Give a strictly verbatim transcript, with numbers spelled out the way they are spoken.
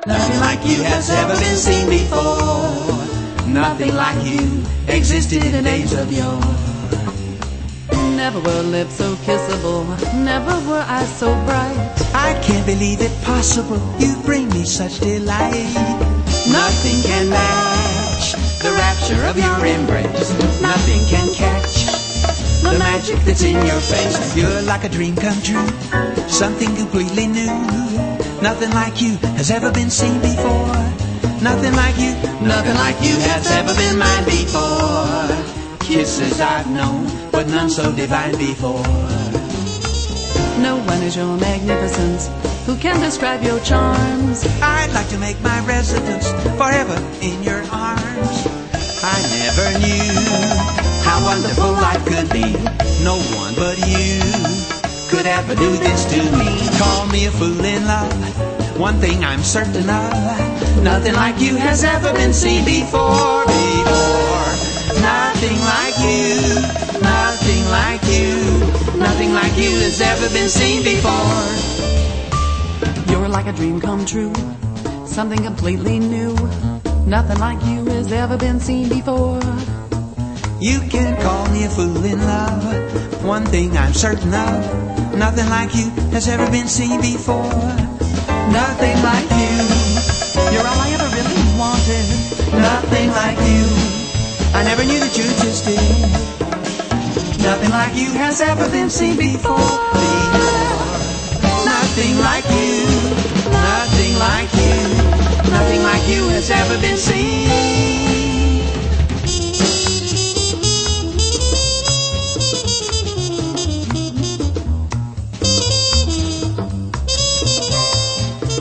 Nothing like you has ever been seen before. Nothing like you existed in days of yore. Never were lips so kissable, never were eyes so bright. I can't believe it possible, you bring me such delight. Nothing can match the rapture of your embrace. Nothing can catch the magic that's in your face. You're like a dream come true, something completely new. Nothing like you has ever been seen before. Nothing like you, nothing like you has ever been mine before. Kisses I've known, but none so divine before. No one is your magnificence, who can describe your charms? I'd like to make my residence forever in your arms. I never knew how wonderful life could be. No one but you could ever do this to me. Call me a fool in love, one thing I'm certain of. Nothing like you has ever been seen before, before. Nothing like you, nothing like you, nothing like you has ever been seen before. You're like a dream come true, something completely new. Nothing like you has ever been seen before. You can call me a fool in love, one thing I'm certain of. Nothing like you has ever been seen before. Nothing like you, you're all I ever really wanted. Nothing like you, I never knew that you existed. Nothing like you has ever been seen before, before. Nothing like you, nothing like you, nothing like you has ever been seen.